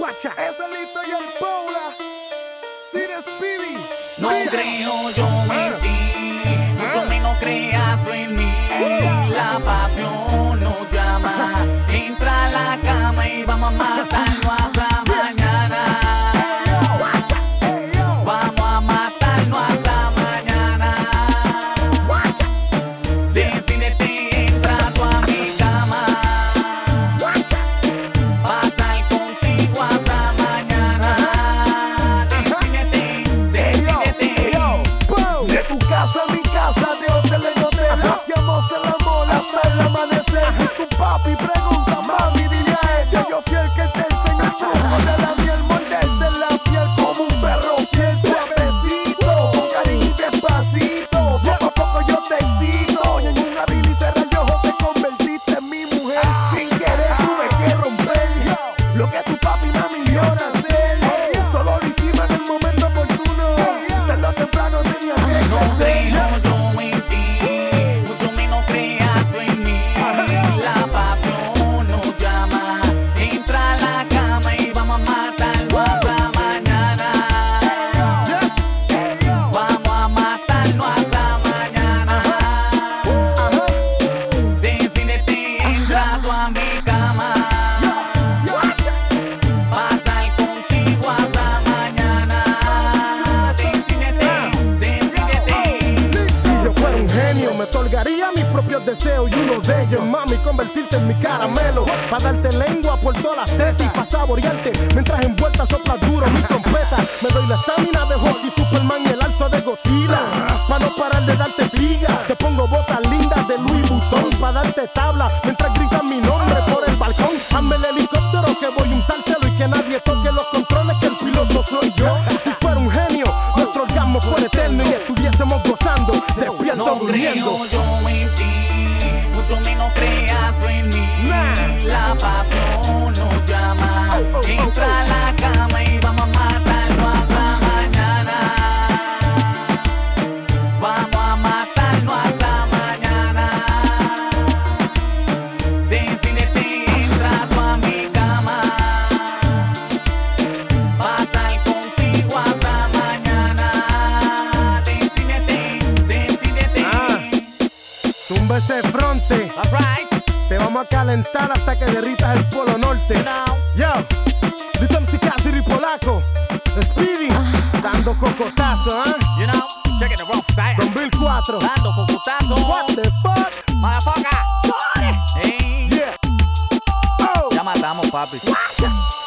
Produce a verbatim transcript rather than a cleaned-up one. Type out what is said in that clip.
Guacha, es el Lito y el Paula. Sir Speedy. No creo yo en ti, mucho menos creas en mí. La pasión nos llama, entra a la cama y vamos a matarlo hasta mañana. Vamos a matarlo hasta mañana. Decídete, entra tú a mi cama. Pasar contigo hasta mañana. Decídete, decídete. De tu casa a mi casa, de hotel en hotel, hacíamos el amor hasta el amanecer. Si tu papi pregunta, mami, dile a él que yo fui el que te enseñó el truco de la miel, morderse la piel como un perro fiel, suavecito, con cariño y despacito. Poco a poco yo te excito, y en un abrir y cerrar de ojos te convertiste en mi mujer. Sin querer tuve que romper lo que tu papi y mami vio nacer. Solo lo hicimos en el momento oportuno, tarde o temprano tenía que No crecer. creo yo en ti, mucho menos creas en mí. La pasión nos llama, entra a la cama y vamos a matarlo hasta mañana. Vamos a matarlo hasta mañana. Decídete, entra tú a mi cama. Pasar contigo hasta mañana. Decídete, decídete. Si yo fuera un genio, me otorgaría mis propios deseos y uno de ellos, mami, convertirte en mi caramelo. Pa' darte lengua por todas las tetas y pa' saborearte mientras envuelta sopla duro mi trompeta. Me doy la estamina de Hulk, Superman y el alto de Godzilla. Pa' no parar de darte figa, te pongo botas lindas de Louis Vuitton pa' darte tabla mientras gritan mi nombre por el balcón. Hazme el helicóptero que voy a untártelo y que nadie toque los controles, que el piloto soy yo. Si fuera un genio, nuestro orgasmo fuera eterno y estuviésemos gozando, despierto No durmiendo. creo yo en ti, mucho menos creas en mí. La pasión nos llama, entra a la cama y vamos a matarlo hasta mañana. Vamos a matarlo hasta mañana. Decídete, entra tú a mi cama. Pasar contigo hasta mañana. Decídete, decídete. Tumba ese fronte, Alright, te vamos a calentar hasta que derritas el polo norte. now. Yo, Lito M C Cassidy Polaco, Speedy, dando cocotazo, ¿eh? You know, check it the rough style. dos mil cuatro. Dando cocutazo. What the fuck? Motherfucker. Hey. Yeah. Oh. Ya matamos, papi.